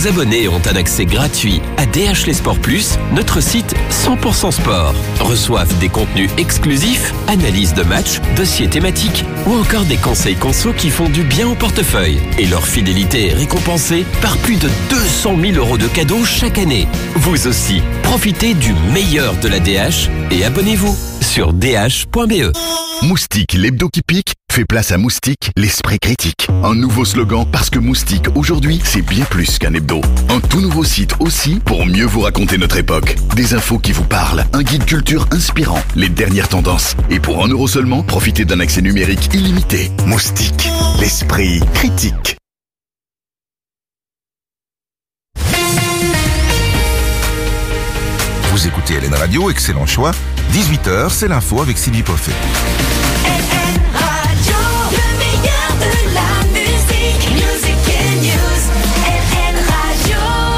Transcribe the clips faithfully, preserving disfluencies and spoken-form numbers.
nos abonnés ont un accès gratuit à D H Les Sports Plus, notre site cent pour cent sport. Reçoivent des contenus exclusifs, analyses de matchs, dossiers thématiques ou encore des conseils conso qui font du bien au portefeuille. Et leur fidélité est récompensée par plus de deux cent mille euros de cadeaux chaque année. Vous aussi, profitez du meilleur de la D H et abonnez-vous sur d h point b e. Moustique, l'hebdo qui pique, fait place à Moustique, l'esprit critique. Un nouveau slogan parce que Moustique, aujourd'hui, c'est bien plus qu'un hebdo. Un tout nouveau site aussi pour mieux vous raconter notre époque. Des infos qui vous parlent, un guide culture inspirant, les dernières tendances. Et pour un euro seulement, profitez d'un accès numérique illimité. Moustique, l'esprit critique. Vous écoutez L N Radio, excellent choix. dix-huit heures, c'est l'info avec Sylvie Poffet. L N Radio, le meilleur de la musique, music and news. L N Radio.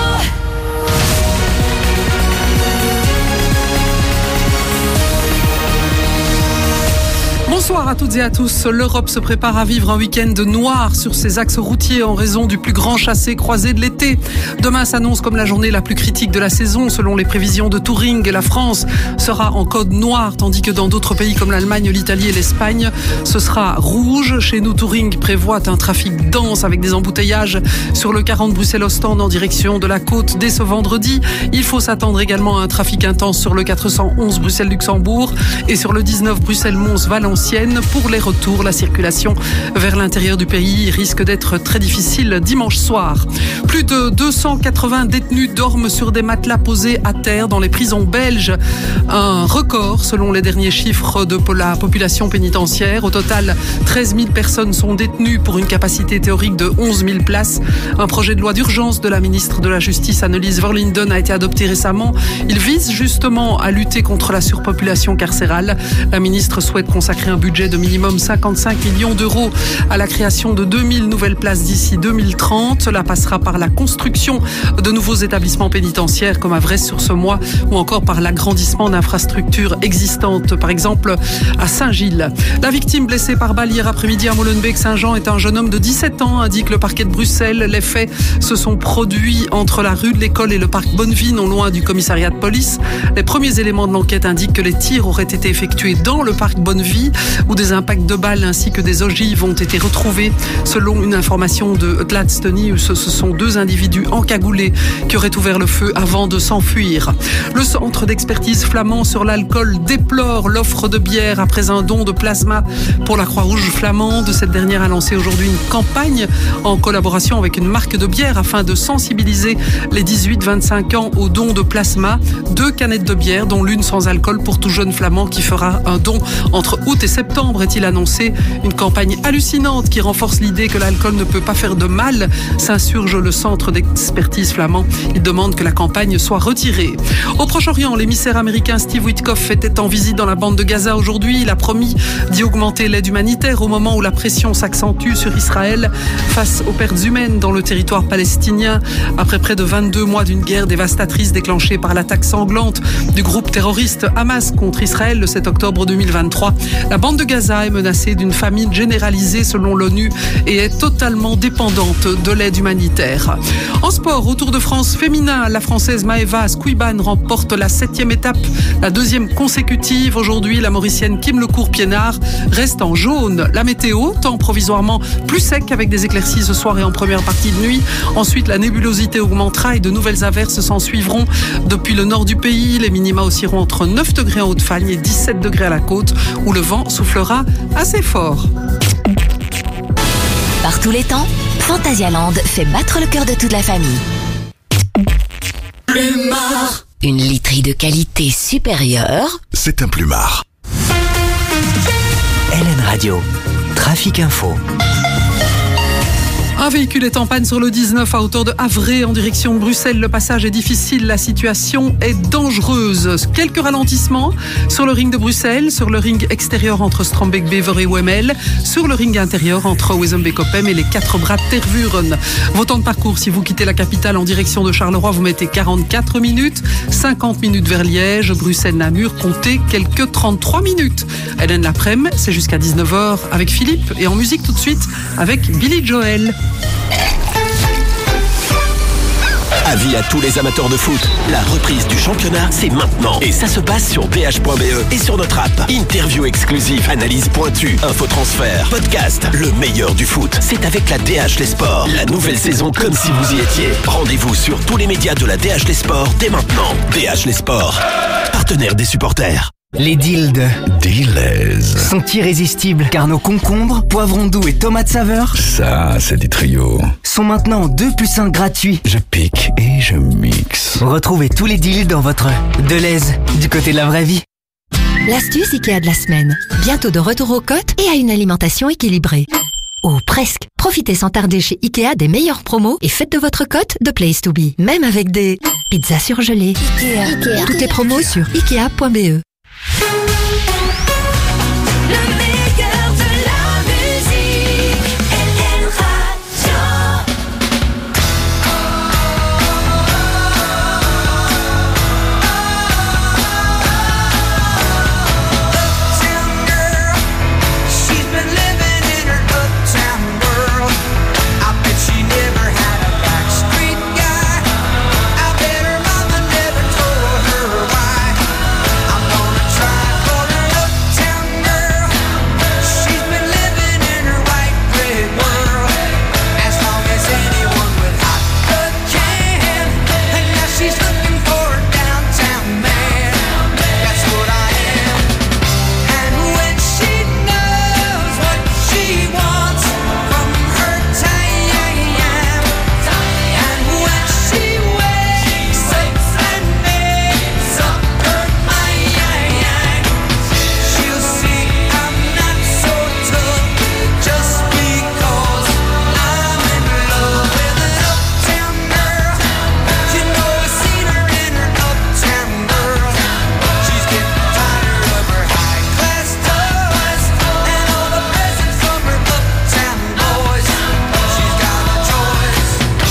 Bonsoir à toutes et à tous. L'Europe se prépare à vivre un week-end noir sur ses axes routiers en raison du plus grand chassé-croisé de l'été. Demain s'annonce comme la journée la plus critique de la saison. Selon les prévisions de Touring, la France sera en code noir, tandis que dans d'autres pays comme l'Allemagne, l'Italie et l'Espagne, ce sera rouge. Chez nous, Touring prévoit un trafic dense avec des embouteillages sur le quarante Bruxelles-Ostende en direction de la côte dès ce vendredi. Il faut s'attendre également à un trafic intense sur le quatre cent onze Bruxelles-Luxembourg et sur le dix-neuf Bruxelles-Mons-Valenciennes. Pour les retours, la circulation vers l'intérieur du pays risque d'être très difficile dimanche soir. Plus de deux cent quatre-vingts détenus dorment sur des matelas posés à terre dans les prisons belges. Un record selon les derniers chiffres de la population pénitentiaire. Au total, treize mille personnes sont détenues pour une capacité théorique de onze mille places. Un projet de loi d'urgence de la ministre de la Justice, Annelies Verlinden, a été adopté récemment. Il vise justement à lutter contre la surpopulation carcérale. La ministre souhaite consacrer un budget de minimum cinquante-cinq millions d'euros à la création de deux mille nouvelles places d'ici deux mille trente. Cela passera par la construction de nouveaux établissements pénitentiaires comme à Vresse-sur-Semois ou encore par l'agrandissement d'infrastructures existantes, par exemple à Saint-Gilles. La victime blessée par balle hier après-midi à Molenbeek-Saint-Jean est un jeune homme de dix-sept ans, indique le parquet de Bruxelles. Les faits se sont produits entre la rue de l'École et le parc Bonnevie, non loin du commissariat de police. Les premiers éléments de l'enquête indiquent que les tirs auraient été effectués dans le parc Bonnevie, où des impacts de balles ainsi que des ogives ont été retrouvés. Selon une information de Gladstone News, ce sont deux individus encagoulés qui auraient ouvert le feu avant de s'enfuir. Le centre d'expertise flamand sur l'alcool déplore l'offre de bière après un don de plasma pour la Croix-Rouge flamande. Cette dernière a lancé aujourd'hui une campagne en collaboration avec une marque de bière afin de sensibiliser les dix-huit vingt-cinq ans au don de plasma. Deux canettes de bière, dont l'une sans alcool pour tout jeune flamand qui fera un don entre août et septembre, est-il annoncé. Une campagne hallucinante qui renforce l'idée que l'alcool ne peut pas faire de mal. S'insurge le centre d'expertise flamand. Il demande que la campagne soit retirée. Au Proche-Orient, l'émissaire américain Steve Witkoff était en visite dans la bande de Gaza aujourd'hui. Il a promis d'y augmenter l'aide humanitaire au moment où la pression s'accentue sur Israël face aux pertes humaines dans le territoire palestinien. Après près de vingt-deux mois d'une guerre dévastatrice déclenchée par l'attaque sanglante du groupe terroriste Hamas contre Israël le sept octobre deux mille vingt-trois, la bande de Gaza est menacée d'une famine généralisée selon l'ONU et est totalement dépendante de l'aide humanitaire. En sport, au Tour de France féminin, la Française Maëva Squiban remporte la septième étape, la deuxième consécutive. Aujourd'hui, la Mauricienne Kim Lecourt-Piénard reste en jaune. La météo, temps provisoirement plus sec avec des éclaircies ce soir et en première partie de nuit. Ensuite, la nébulosité augmentera et de nouvelles averses s'en suivront depuis le nord du pays. Les minima oscilleront entre neuf degrés en Haute-Fagne et dix-sept degrés à la côte, où le vent soufflera assez fort. Par tous les temps, Phantasialand fait battre le cœur de toute la famille. Plumard. Une literie de qualité supérieure. C'est un Plumard. L N Radio, Trafic Info. Un véhicule est en panne sur le dix-neuf à hauteur de Havre en direction de Bruxelles. Le passage est difficile, la situation est dangereuse. Quelques ralentissements sur le ring de Bruxelles, sur le ring extérieur entre Strombeek-Bever et Wemmel, sur le ring intérieur entre Wezenbeek-Oppem et les quatre bras de Tervuren. Vos temps de parcours, si vous quittez la capitale en direction de Charleroi, vous mettez quarante-quatre minutes, cinquante minutes vers Liège, Bruxelles-Namur, comptez quelques trente-trois minutes. Hélène l'après-midi, c'est jusqu'à dix-neuf heures avec Philippe et en musique tout de suite avec Billy Joel. Avis à tous les amateurs de foot. La reprise du championnat, c'est maintenant. Et ça se passe sur d h point b e et sur notre app. Interview exclusive, analyse pointue, info transfert, podcast. Le meilleur du foot, c'est avec la D H Les Sports. La nouvelle saison comme si vous y étiez. Rendez-vous sur tous les médias de la D H Les Sports dès maintenant. D H Les Sports, partenaire des supporters. Les deals de Deleuze. sont irrésistibles car nos concombres, poivrons doux et tomates saveur Ça, c'est des trios. sont maintenant deux plus un gratuits. Je pique et je mixe. Retrouvez tous les deals dans votre Deleuze du côté de la vraie vie. L'astuce Ikea de la semaine. Bientôt de retour aux côtes et à une alimentation équilibrée. Ou presque. Profitez sans tarder chez Ikea des meilleures promos et faites de votre cote de place to be. Même avec des pizzas surgelées. Ikea. Toutes les promos sur ikea point b e. Le meilleur de la musique, L N Radio. Uptown girl, she's been living in her uptown world. I bet she never had a backstreet guy. I bet her mama never told her why. I'm gonna try for her uptown girl. She's been living in her white bread world as long as anyone with hot blood can. And now she's looking for a downtown man. That's what I am. And when she knows what she wants from her time, and when she wakes up and makes up her mind, she'll see I'm not so tough just because I'm in love with an uptown girl. You know I've seen her in her uptown world. She's getting tired of her high class toys and all the presents from her uptown boys. She's got a choice.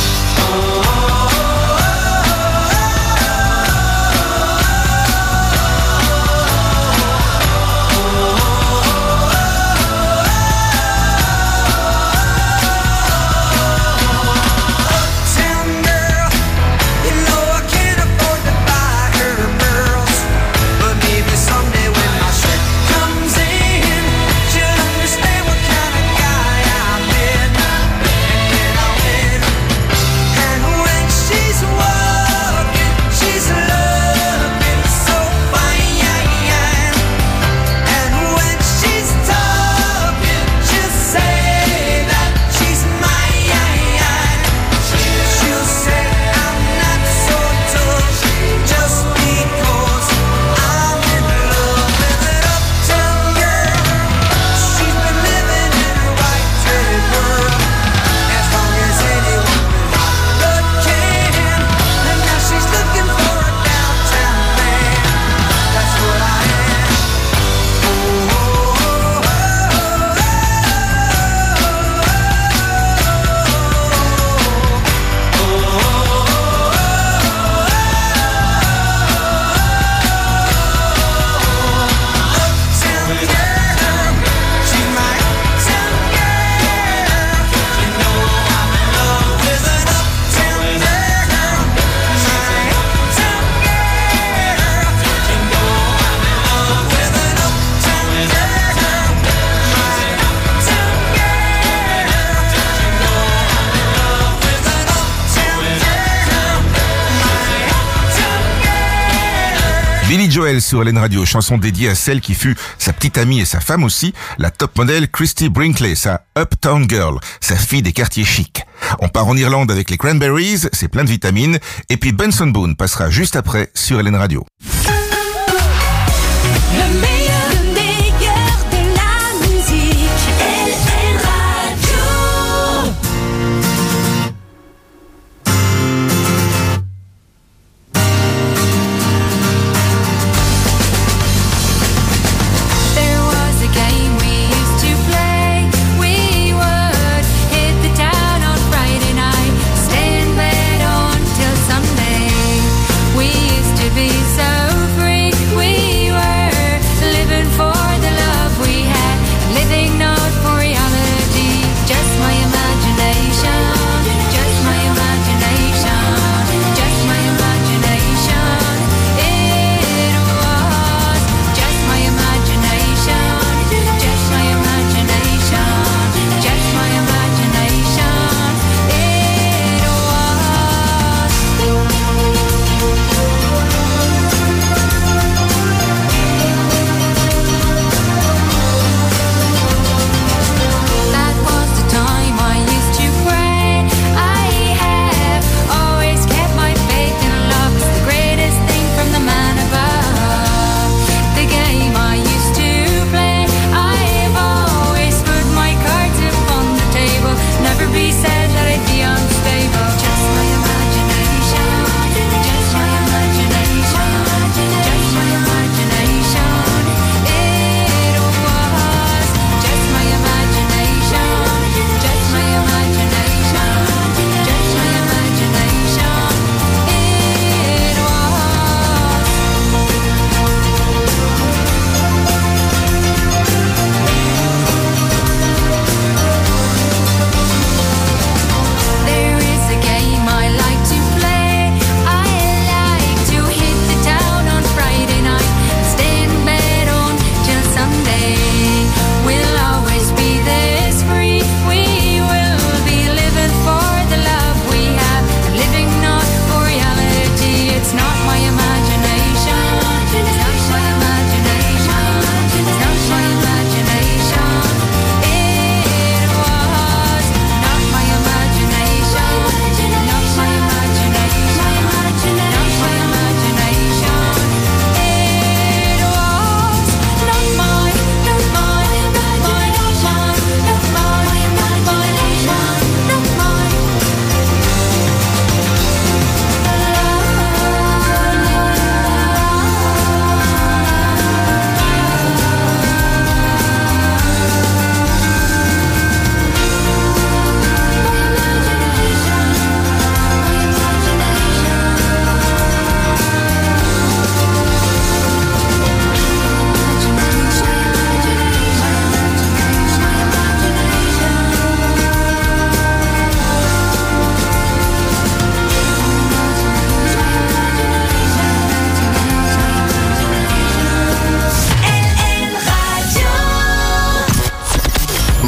Uptown girl, you know I can't afford to buy her pearls, but maybe someday when my check comes in, she'll understand what kind of guy I'm in, and then I'll win. And when she's walking, she's looking so fine, and when she's talking, she'll say that she's mine. She'll say I'm not so tough just because I'm in love with an uptown girl. She's been living in her white bread world as long as anyone with hot blood can. And now she's looking for a downtown man. That's what I am. Uptown girl, she's my uptown girl. You know I'm in love with an uptown girl. My uptown girl. You know I'm in love with an uptown girl. My uptown girl. You know I'm in love with an uptown girl. My uptown girl. Billy Joel sur L N Radio, chanson dédiée à celle qui fut sa petite amie et sa femme aussi, la top modèle Christy Brinkley, sa Uptown Girl, sa fille des quartiers chics. On part en Irlande avec les Cranberries, c'est plein de vitamines, et puis Benson Boone passera juste après sur L N Radio. Le meilleur, le meilleur de la musique, L N Radio. There was a game we used to play. We would hit the town on Friday night, stay in bed until Sunday. We used to be so free. We were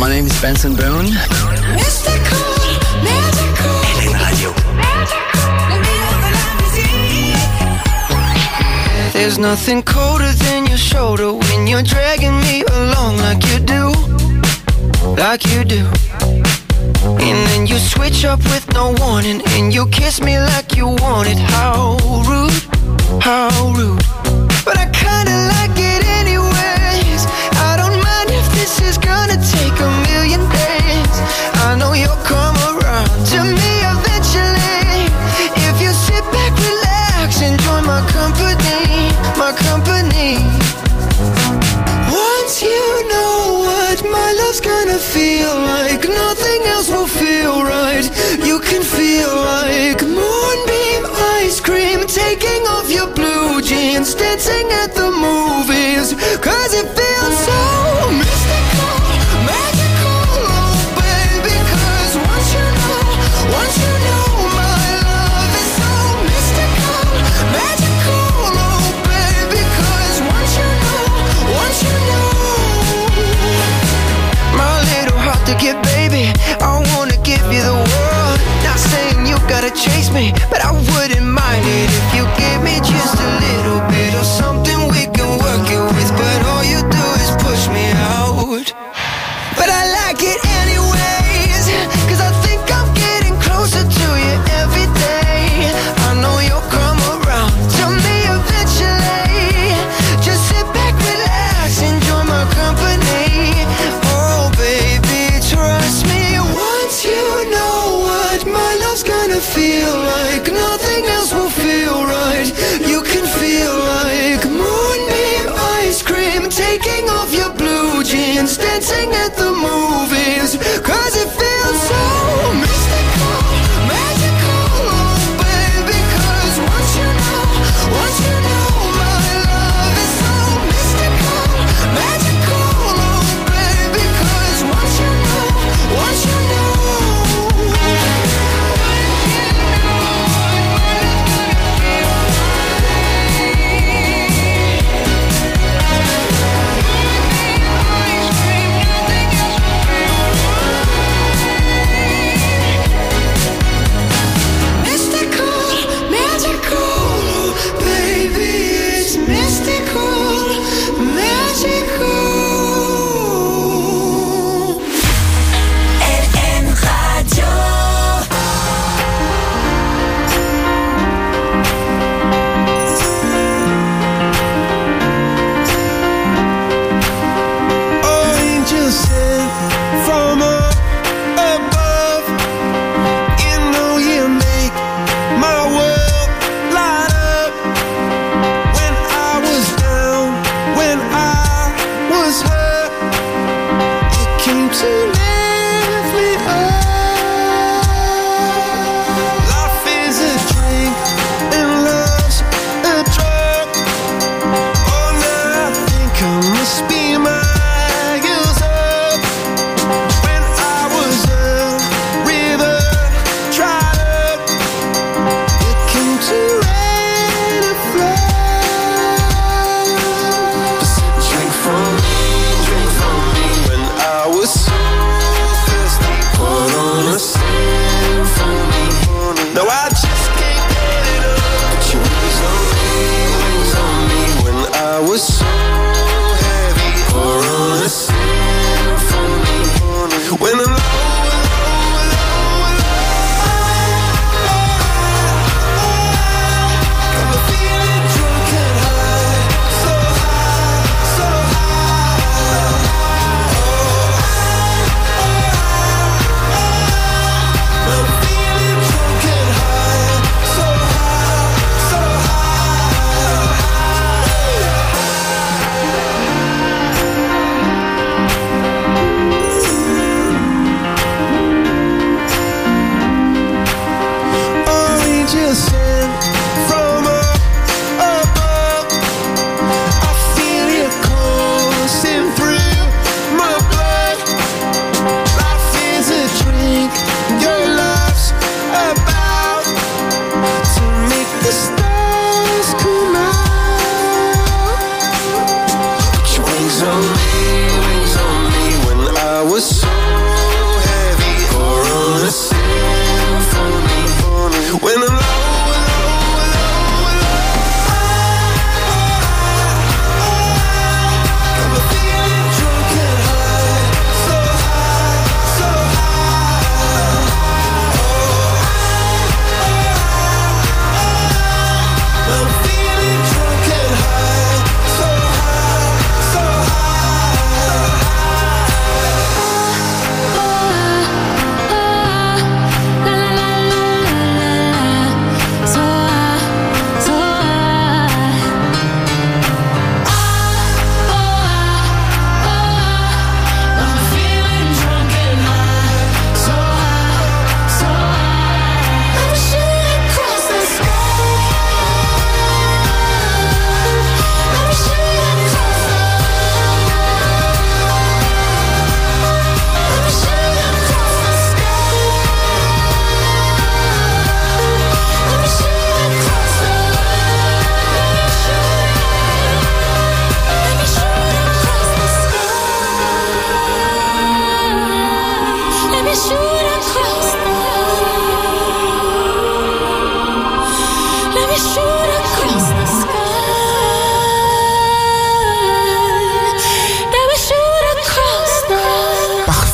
My name is Benson Boone. Mystical, magical. L N Radio. Let me know the music. There's nothing colder than your shoulder when you're dragging me along like you do, like you do. And then you switch up with no warning, and you kiss me like you want it. How rude, how rude. But I kinda like it anyways. I don't mind if this is gonna take a million days. I know you'll come around to me eventually. If you sit back, relax, enjoy my company, my company. Once you know what my love's gonna feel like, nothing else will feel right. You can feel like moonbeam ice cream, taking off your blue jeans, dancing at the movies, cause it feels so mystical, magical, oh baby. Cause once you know, once you know my love is so mystical, magical, oh baby. Cause once you know, once you know, my little heart to get, baby, I wanna give you the world. Not saying you gotta chase me, but I wouldn't mind it if you gave me just a little bit of something we can work it with. But all you do is push me out. But I like it anyways, cause I think I'm getting closer to you every day. I know you'll come around to me eventually. Just sit back, relax, enjoy my company. Oh baby, trust me. Once you know what my love's gonna feel like, nothing else will feel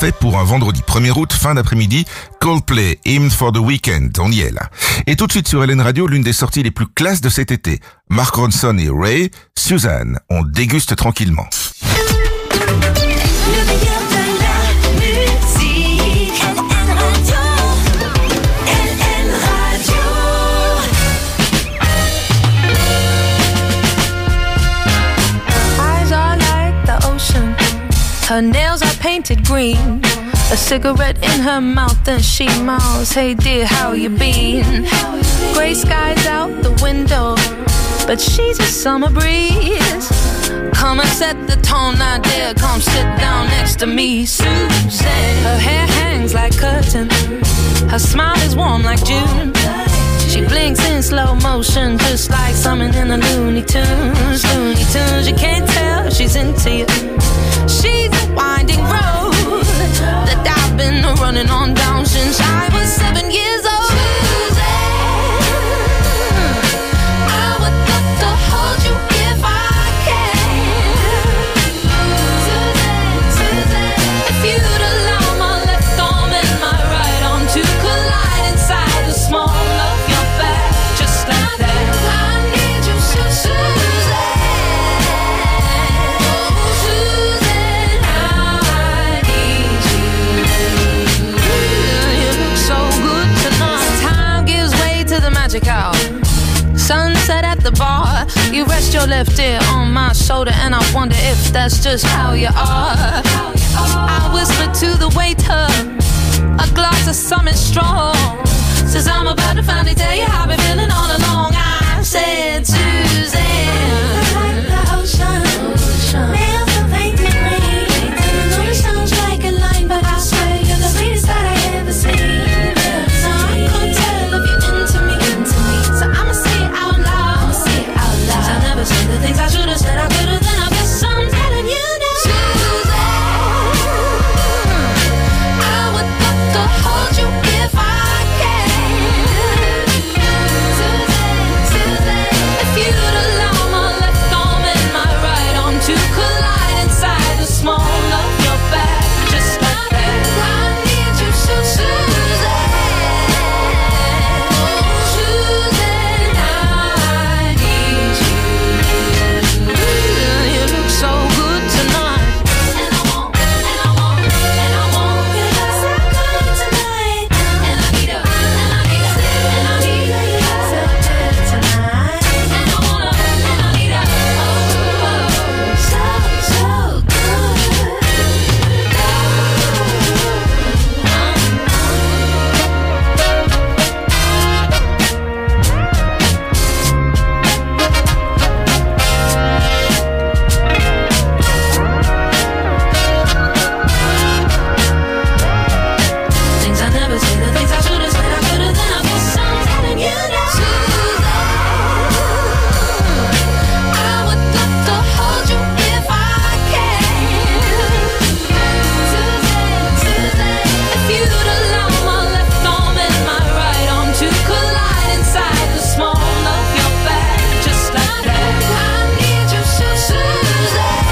parfait pour un vendredi premier août, fin d'après-midi. Coldplay, Hymn for the Weekend, on y est là. Et tout de suite sur L N Radio, l'une des sorties les plus classes de cet été. Mark Ronson et Ray, Suzanne, on déguste tranquillement. Le meilleur de la musique. L N Radio. L N Radio. Eyes are like the ocean. Her nails are painted green. A cigarette in her mouth and she mouths, hey dear, how you been? Gray skies out the window, but she's a summer breeze. Come and set the tone, now dear, come sit down next to me, Susan. Her hair hangs like curtain, her smile is warm like June. She blinks in slow motion, just like something in the Looney Tunes, Looney Tunes. You can't tell if she's into you. She's a winding road that I've been running on down since I was seven years old. I would love to hold you if I can. If you'd allow my left arm and my right arm to collide inside the small of your back, just like that. I need you, Susan. Sunset at the bar, you rest your left ear on my shoulder, and I wonder if that's just how you are. I whisper to the waiter, a glass of something strong. Says I'm about to finally tell you how I've been feeling all along. I said, Suzanne, like the ocean, nails are painted green. I know it sounds like a line, but I swear you're the sweetest that I ever seen. So I can't tell if you're into me, into me. So I'ma say it out loud, I'ma say it out loud. I never said the things I should've said, I could've, then I guess I'm telling you now. Suzanne, I would love to hold you if I can. Suzanne, Suzanne, if you'd allow my left arm and my right arm to collide inside the small of your back, just like that. I need you, so Suzanne. Suzanne, I need you. You look so good tonight. And I want, and I want, and I want you to look so good tonight. And I need her, and I need her, and I need her so good tonight. And I wanna, and I need her, oh, so, so good. Things I never say, the things I should've said, I could've, then I guess I'm telling you now. Suzanne, I would love to hold you if I can. Suzanne, Suzanne, if you'd allow my left arm and my right arm to collide inside the small of your back, just like that. I need you, so Suzanne.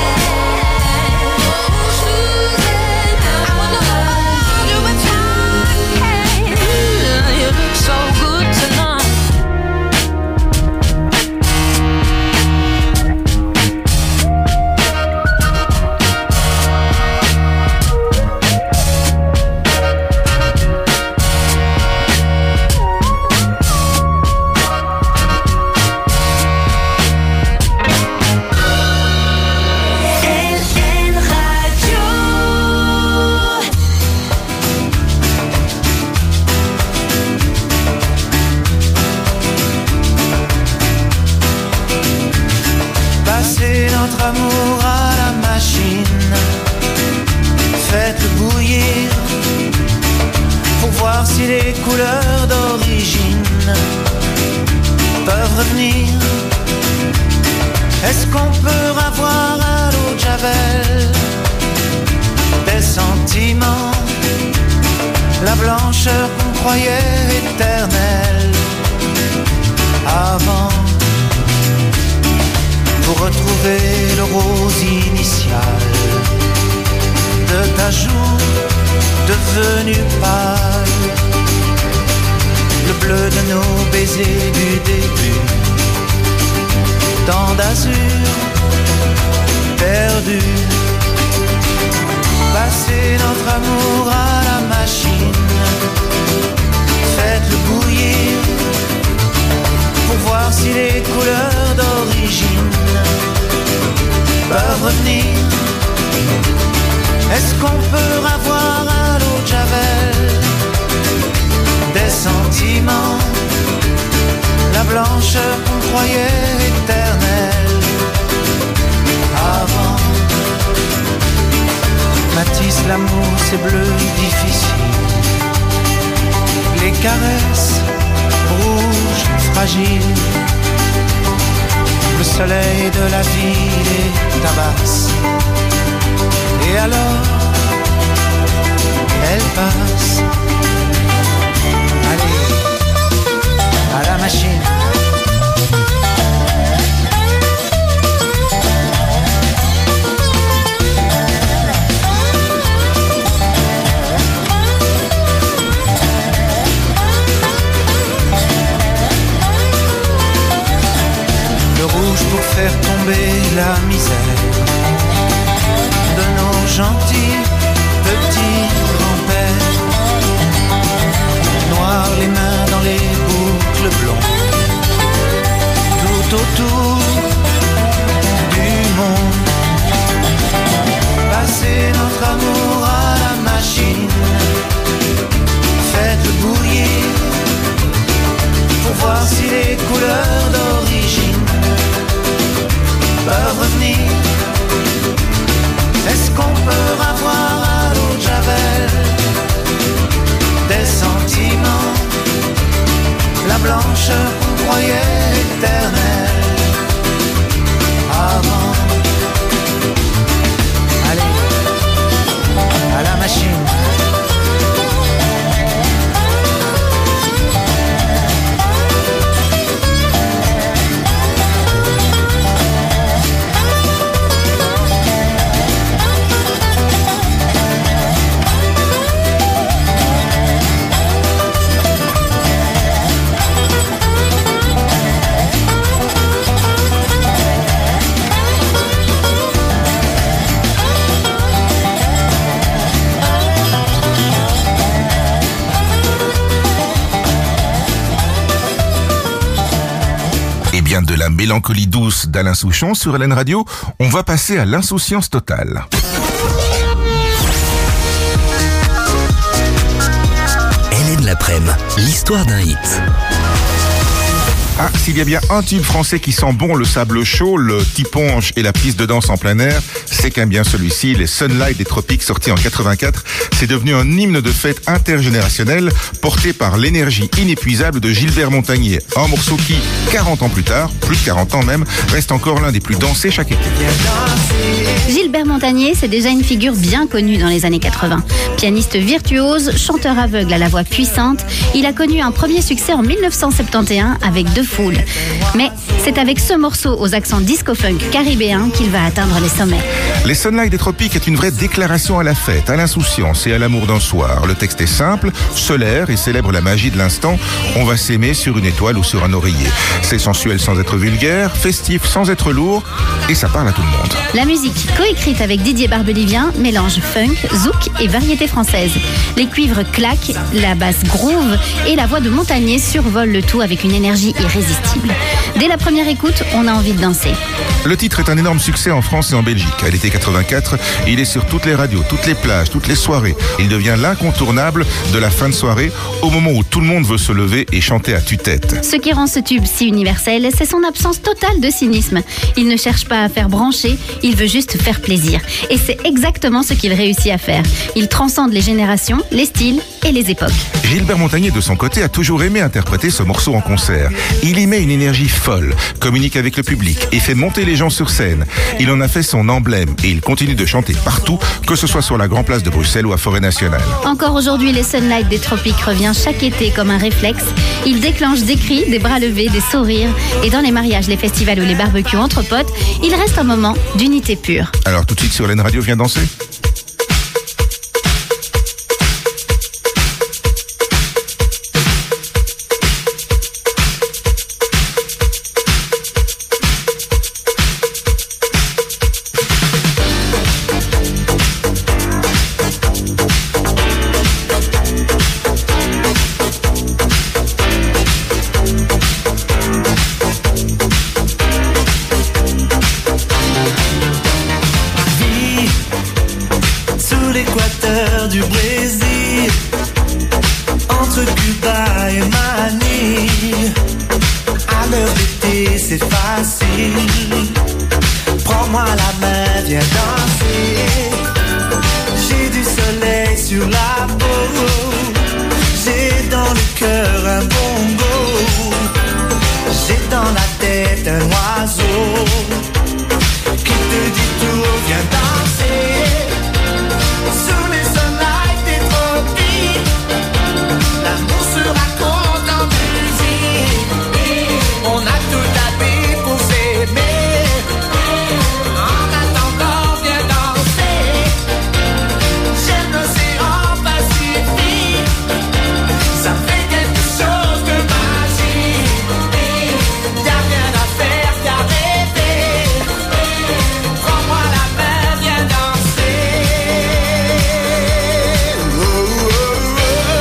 Suzanne, I would love to hold you if I can. You look so good tonight. L N Radio. Passez notre amour à la machine, faites bouillir pour voir si les couleurs d'origine peuvent revenir. Est-ce qu'on peut avoir à l'eau de Javel des sentiments, la blancheur qu'on croyait éternelle avant, pour retrouver le rose initial de ta joue devenu pâle. Le bleu de nos baisers du début, tant d'azur perdu. Passez notre amour à la machine, faites-le bouillir pour voir si les couleurs d'origine peuvent revenir. Est-ce qu'on peut avoir à l'eau de Javel des sentiments, la blancheur qu'on croyait éternelle avant? Matisse, l'amour c'est bleu difficile, les caresses rouges fragiles, le soleil de la vie les tabasse. Et alors, elle passe. Allez, à la machine. Le rouge pour faire tomber la misère de nos gentils petits grands-pères. Noir les mains dans les boucles blondes, tout autour du monde. Passez notre amour à la machine, faites-le bouillir pour voir si les couleurs d'origine peuvent revenir. Est-ce qu'on peut avoir à l'eau de Javel des sentiments, la blancheur qu'on croyait éternelle avant? Allez, à la machine. De la mélancolie douce d'Alain Souchon sur L N Radio, on va passer à l'insouciance totale. L N l'après-midi, l'histoire d'un hit. Ah, s'il y a bien un tube français qui sent bon le sable chaud, le tiponche et la piste de danse en plein air, c'est qu'un bien celui-ci, les Sunlight des Tropiques, sortis en quatre-vingt-quatre, c'est devenu un hymne de fête intergénérationnel porté par l'énergie inépuisable de Gilbert Montagné. Un morceau qui, quarante ans plus tard, plus de quarante ans même, reste encore l'un des plus dansés chaque été. Gilbert Montagné, c'est déjà une figure bien connue dans les années quatre-vingts. Pianiste virtuose, chanteur aveugle à la voix puissante, il a connu un premier succès en dix-neuf cent soixante et onze avec deux Fool. Mais c'est avec ce morceau aux accents disco-funk caribéens qu'il va atteindre les sommets. Les Sunlight des Tropiques est une vraie déclaration à la fête, à l'insouciance et à l'amour d'un soir. Le texte est simple, solaire et célèbre la magie de l'instant. On va s'aimer sur une étoile ou sur un oreiller. C'est sensuel sans être vulgaire, festif sans être lourd, et ça parle à tout le monde. La musique, coécrite avec Didier Barbelivien, mélange funk, zouk et variété française. Les cuivres claquent, la basse groove et la voix de Montagné survole le tout avec une énergie irrésistible. Dès la première écoute, on a envie de danser. Le titre est un énorme succès en France et en Belgique. À l'été quatre-vingt-quatre, il est sur toutes les radios, toutes les plages, toutes les soirées. Il devient l'incontournable de la fin de soirée, au moment où tout le monde veut se lever et chanter à tue-tête. Ce qui rend ce tube si universel, c'est son absence totale de cynisme. Il ne cherche pas à faire brancher, il veut juste faire plaisir. Et c'est exactement ce qu'il réussit à faire. Il transcende les générations, les styles et les époques. Gilbert Montagné, de son côté, a toujours aimé interpréter ce morceau en concert. Il y met une énergie folle, communique avec le public et fait monter les gens sur scène. Il en a fait son emblème et il continue de chanter partout, que ce soit sur la Grand Place de Bruxelles ou à Forêt Nationale. Encore aujourd'hui, les Sunlight des Tropiques revient chaque été comme un réflexe. Il déclenche des cris, des bras levés, des sourires. Et dans les mariages, les festivals ou les barbecues entre potes, il reste un moment d'unité pure. Alors tout de suite sur L N Radio, viens danser. c'est facile. Prends-moi la main, viens danser. J'ai du soleil sur la peau. J'ai dans le cœur un bongo. J'ai dans la tête un oiseau qui te dit tout, viens danser. Sous les sunlight des tropiques, l'amour se raconte en musique. On a toute la vie pour s'aimer. En attendant, viens danser. J'aime l'océan Pacifique. Ça fait quelque chose de magique. Y'a rien à faire qu'à rêver. Prends-moi la main, viens danser. Oh, oh, oh,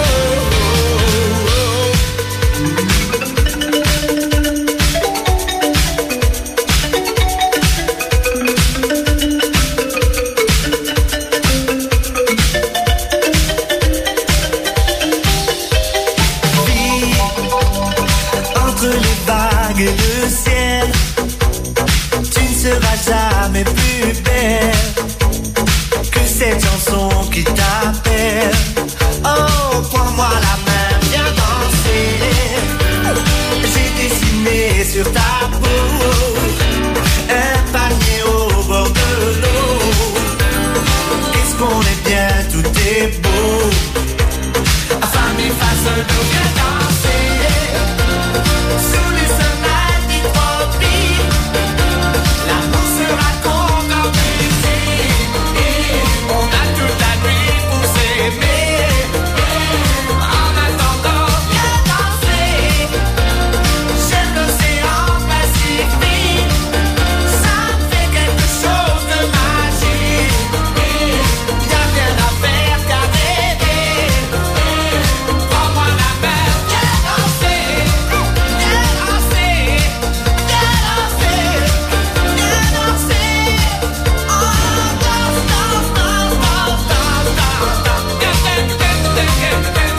Vie, entre les vagues et le ciel, tu ne seras jamais plus belle que cette chanson qui t'appelle. Oh, prends-moi la main, viens danser. J'ai dessiné sur ta peau un panier au bord de l'eau. Qu'est-ce qu'on est bien, tout est beau. Femme et face d'eau, viens danser. Sous les sunlight des tropiques, l'amour se raconte en musique. On a toute la nuit pour s'aimer. En attendant, viens danser. J'aime l'océan Pacifique. Ça fait quelque chose de magique. Y'a rien à faire qu'à rêver. Prends-moi la main, viens danser. Viens danser. Viens danser. Viens danser. Oh, danse, danse, danse, danse, danse, danse. Viens danser. Viens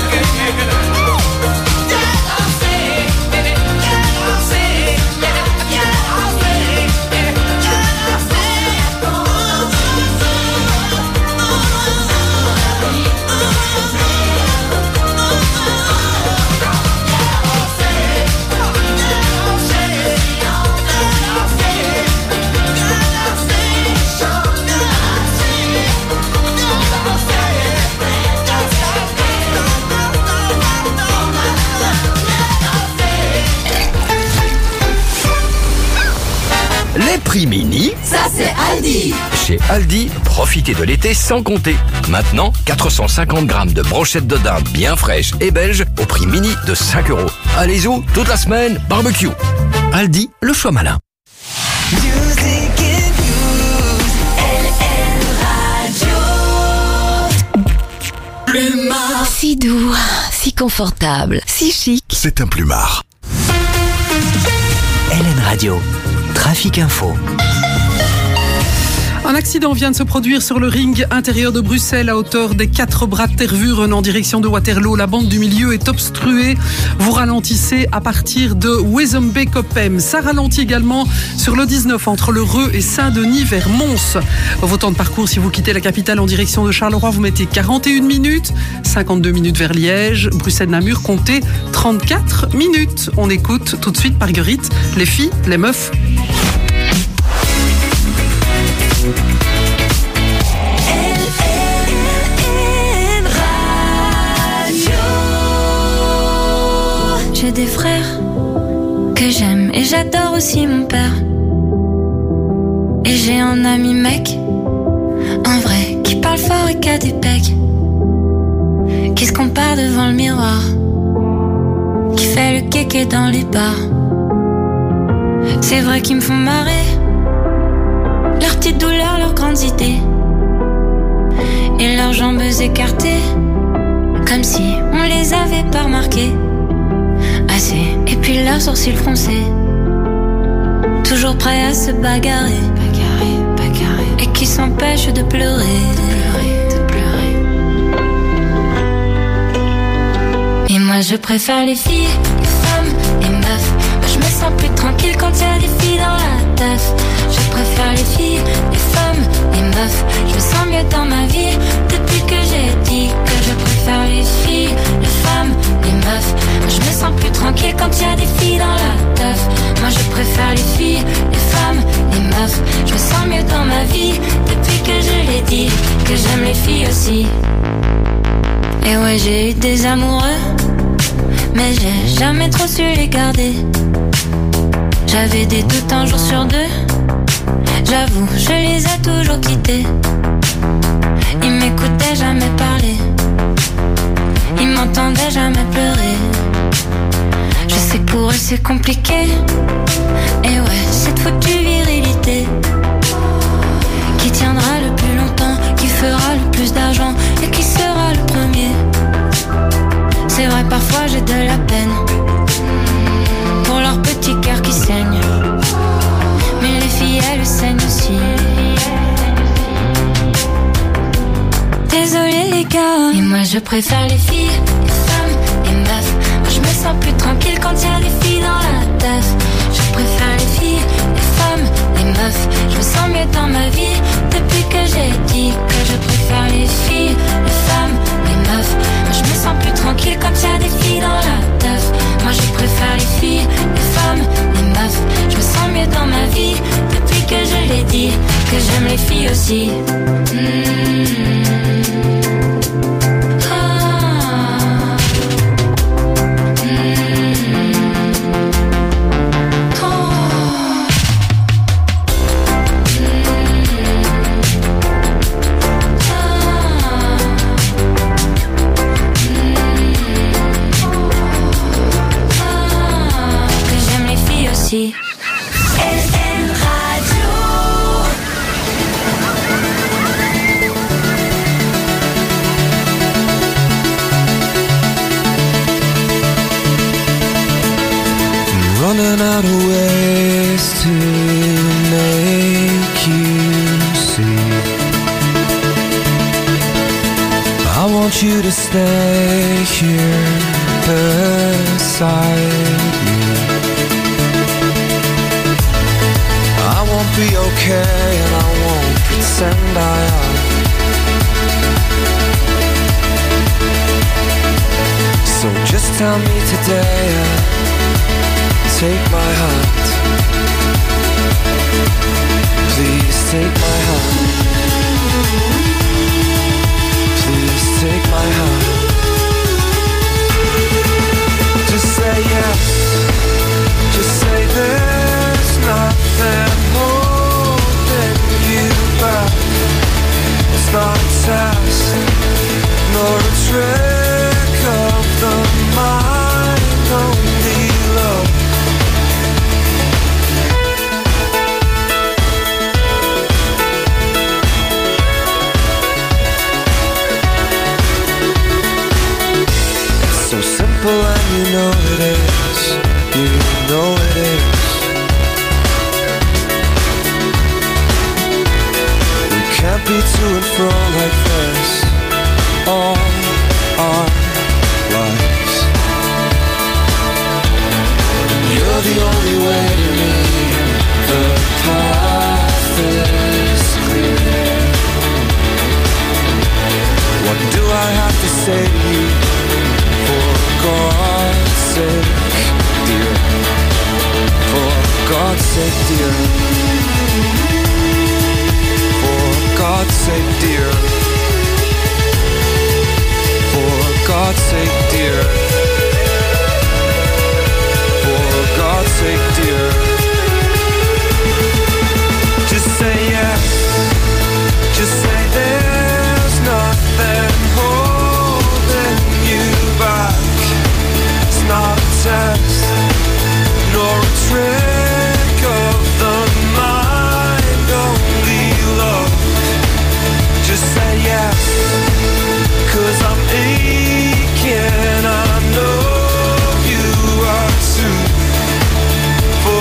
danser. Viens danser. Les prix mini. Ça c'est Aldi. Chez Aldi, profitez de l'été sans compter. Maintenant, quatre cent cinquante grammes de brochettes de dinde bien fraîches et belges au prix mini de cinq euros. Allez où toute la semaine, barbecue. Aldi, le choix malin. Plumard. Si doux, si confortable, si chic. C'est un plumard. L N Radio. Trafic Info. Un accident vient de se produire sur le ring intérieur de Bruxelles à hauteur des quatre bras de Tervuren en direction de Waterloo. La bande du milieu est obstruée. Vous ralentissez à partir de Wezenbeek-Oppem. Ça ralentit également sur le dix-neuf entre le Reux et Saint-Denis vers Mons. Vos temps de parcours, si vous quittez la capitale en direction de Charleroi, vous mettez quarante et une minutes, cinquante-deux minutes vers Liège, Bruxelles-Namur, comptez trente-quatre minutes. On écoute tout de suite Marguerite, les filles, les meufs. J'ai des frères que j'aime et j'adore aussi mon père. Et j'ai un ami mec, un vrai, qui parle fort et qui a des pecs, qui se compare devant le miroir, qui fait le kéké dans les bars. C'est vrai qu'ils me font marrer, leurs petites douleurs, leurs grandes idées, et leurs jambes écartées, comme si on les avait pas remarquées assez. Et puis leurs sourcils froncés, toujours prêts à se bagarrer, bagarrer, bagarrer, et qui s'empêchent de pleurer, de pleurer, de pleurer. Et moi je préfère les filles, les femmes, les meufs. Moi je me sens plus tranquille quand il y a meufs. Je me sens mieux dans ma vie depuis que j'ai dit que je préfère les filles, les femmes, les meufs. Moi, je me sens plus tranquille quand y a des filles dans la teuf. Moi je préfère les filles, les femmes, les meufs. Je me sens mieux dans ma vie depuis que je l'ai dit que j'aime les filles aussi. Et ouais, j'ai eu des amoureux, mais j'ai jamais trop su les garder. J'avais des doutes un jour sur deux, j'avoue, je les ai toujours quittés. Ils m'écoutaient jamais parler, ils m'entendaient jamais pleurer. Je sais que pour eux c'est compliqué, et ouais, cette foutue virilité qui tiendra le plus longtemps, qui fera le plus d'argent et qui sera le premier. C'est vrai, parfois j'ai de la peine pour leur petit cœur qui saigne, mais les filles elles saignent aussi. Désolé les gars, et moi je préfère les filles, les femmes, les meufs. Moi je me sens plus tranquille quand y a des filles dans la teuf. Je préfère les filles, les femmes, les meufs. Je me sens mieux dans ma vie depuis que j'ai dit que je préfère les filles, les femmes, les meufs. Moi je me sens plus tranquille quand y a des filles dans la teuf. Moi je préfère les filles, les femmes, les meufs. Je me sens mieux dans ma vie depuis que je l'ai dit que j'aime les filles aussi. Mmh. Running out of ways to make you see. I want you to stay here beside me. I won't be okay and I won't pretend I am. So just tell me today and take my hand. Please take my hand. Please take my hand. Just say yes. Just say there's nothing holding you back. It's not a test, nor a trick of the mind, only love. It's so simple and you know it is. You know it is. We can't be to and fro like this all our lives. You're the only way to me. The path is clear. What do I have to say to you? For God's sake, dear. For God's sake, dear. For God's sake, dear. For God's sake, dear. For God's sake, dear. Just say yes. Just say there's nothing holding you back. It's not a test, nor a trick of the mind, only love. Just say yes, 'cause I'm aching, I know you are too.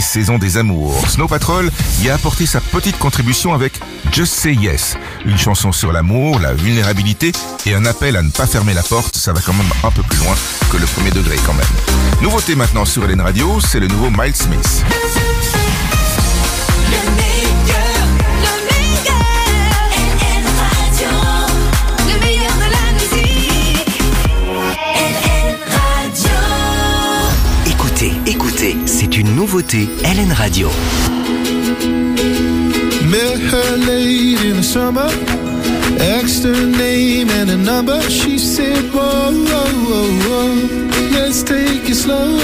saison des amours. Snow Patrol y a apporté sa petite contribution avec Just Say Yes, une chanson sur l'amour, la vulnérabilité et un appel à ne pas fermer la porte. Ça va quand même un peu plus loin que le premier degré quand même. Nouveauté maintenant sur L N Radio, c'est le nouveau Miles Smith. Écoutez, écoutez, c'est une nouveauté L N Radio. Met her late in the summer, asked her name and a number. She said, whoa, whoa, whoa, whoa, let's take it slow.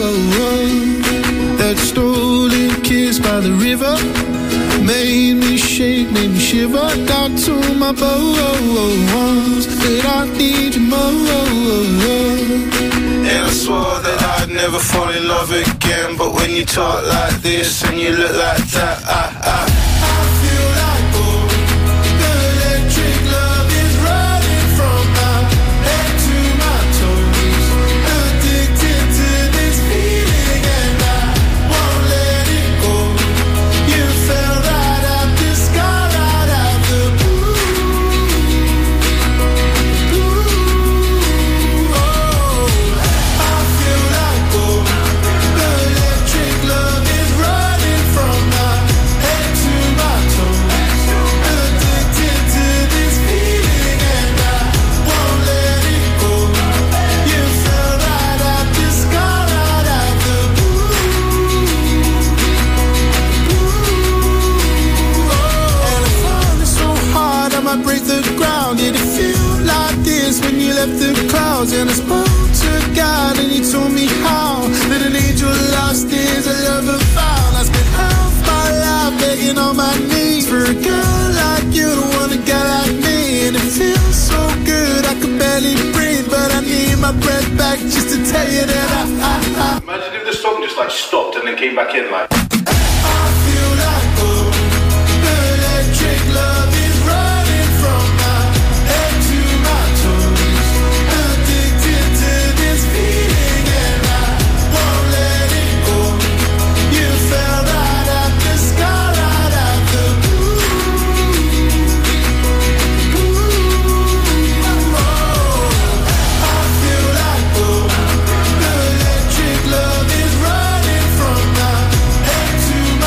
That stolen kiss by the river made me shake, made me shiver. Got to my bones that I need you more. And I swore that I'd never fall in love again. But when you talk like this and you look like that, I, I, I feel like oh, the electric love is running from my head to my toes. Addicted to this feeling and I won't let it go. You fell right out the sky, right out the blue. Blue, oh. I feel like oh, the electric love is running from my head to my toes. Addicted to this feeling and I won't let it go. You fell right out the sky, right out the blue. And I found it so hard I might break the ground. Did it feel like this when you left the clouds? And I spoke to God and he told me how that an angel lost is a lover found. I spent half my life begging on my knees for a girl like you to want a guy like me. And it feels so good I could barely breathe, but I need my breath back just to tell you that I, I, I Imagine if the song just like stopped and then came back in like. I feel like oh, the electric love is running from my head to my toes. Addicted to this feeling and I won't let it go. You fell right out the sky, right out the blue. Blue, oh. I feel like oh, the electric love is running from my head to my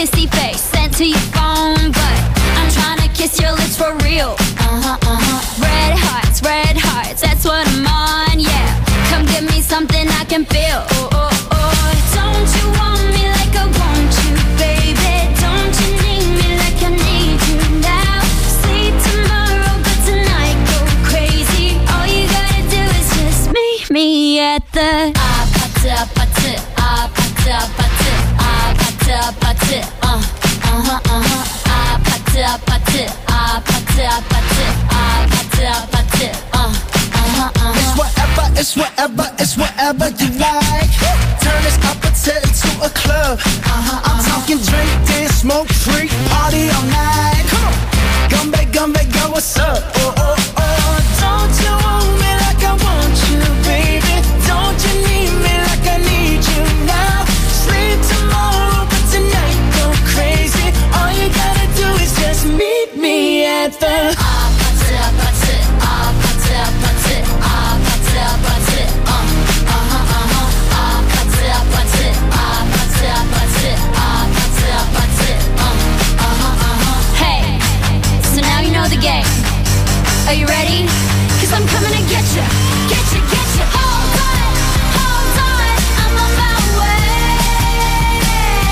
kissy face sent to your phone, but I'm trying to kiss your lips for real. Uh-huh, uh-huh. Red hearts, red hearts, that's what I'm on, yeah. Come give me something I can feel. Oh, oh, oh. Don't you want me like I want you, baby? Don't you need me like I need you now? Sleep tomorrow, but tonight go crazy. All you gotta do is just meet me at the ah pata pata ah pata pata ah pata pata uh uh-huh uh-huh ah pata pata ah pata pata ah pata pata uh uh-huh uh-huh. It's whatever, it's whatever, it's whatever you like. Turn this appetite to a club. Uh-huh, I'm talking drink, dance, smoke, freak, party all night. Come on, Gumbe, Gumbe, go, what's up? Oh, oh, oh, don't you want me like I want you, baby? Don't you need me like I need you now? Sleep tomorrow, but tonight go crazy. All you gotta do is just meet me at the ah, pata, pata, ah, pata, pata, ah, pata, pata, uh, uh-huh, uh-huh, ah, pata, pata, ah, pata, pata, ah, pata, pata, uh, uh-huh, uh-huh. Hey, so now you know the game. Are you ready? Cause I'm coming to get you, get you, get you. Hold on, hold on, I'm on my way.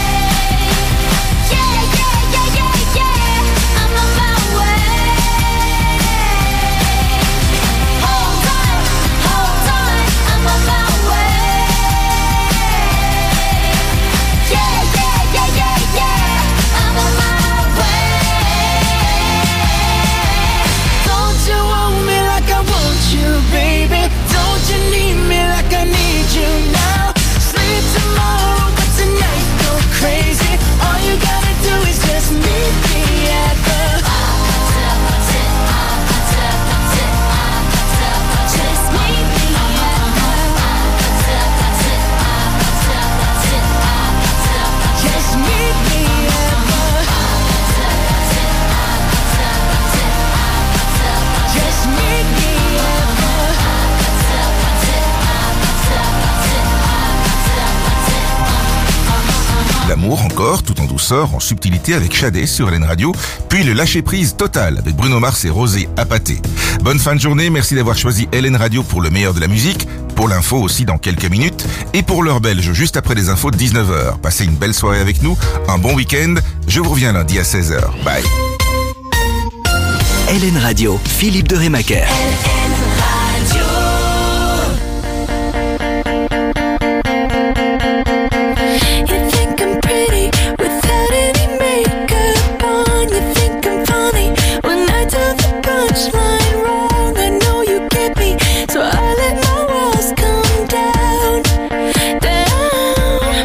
Yeah, yeah, yeah, yeah, yeah, I'm on my way. Hold on, hold on, I'm on my way. Yeah, yeah, yeah, yeah, yeah, I'm on my way. Don't you want me like I want you, baby? Don't you need me like I need you now? Sleep tomorrow, but tonight go crazy. All you gotta do is just meet me at the Just meet me at Just meet me at the Just meet me L'amour encore, tout en douceur, en subtilité avec Shadé sur Hélène Radio, puis le lâcher-prise total avec Bruno Mars et Rosé Apaté. Bonne fin de journée, merci d'avoir choisi Hélène Radio pour le meilleur de la musique, pour l'info aussi dans quelques minutes, et pour l'heure belge juste après les infos de dix-neuf heures. Passez une belle soirée avec nous, un bon week-end, je vous reviens lundi à seize heures. Bye. Hélène Radio, Philippe de Rémaker. You think I'm pretty without any makeup on. You think I'm funny when I tell the punchline wrong. I know you get me, so I let my walls come down, down.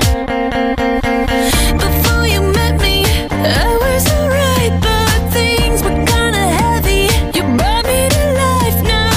Before you met me, I was alright, but things were kinda heavy. You brought me to life now.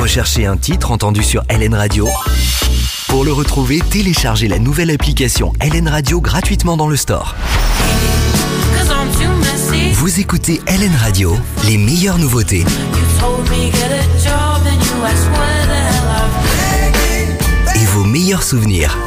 Recherchez un titre entendu sur L N Radio. Pour le retrouver, téléchargez la nouvelle application L N Radio gratuitement dans le store. Vous écoutez L N Radio, les meilleures nouveautés et vos meilleurs souvenirs.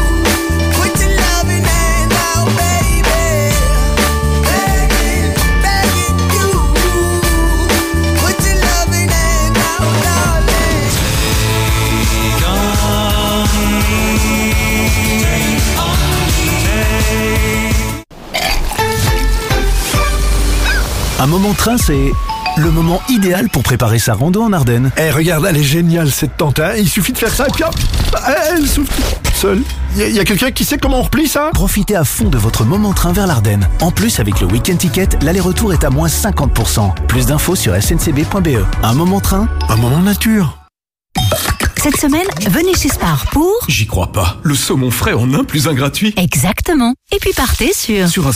Un moment train, c'est le moment idéal pour préparer sa rando en Ardennes. Eh, regarde, elle est géniale cette tente, hein. Il suffit de faire ça et puis hop, elle souffle seule. Il y, y a quelqu'un qui sait comment on replie ça? Profitez à fond de votre moment train vers l'Ardenne. En plus, avec le Week-end Ticket, l'aller-retour est à moins cinquante pour cent. Plus d'infos sur s n c b point b e. Un moment train, un moment nature. Cette semaine, venez chez Spar pour... J'y crois pas. Le saumon frais en un plus un gratuit. Exactement. Et puis partez sur... Sur un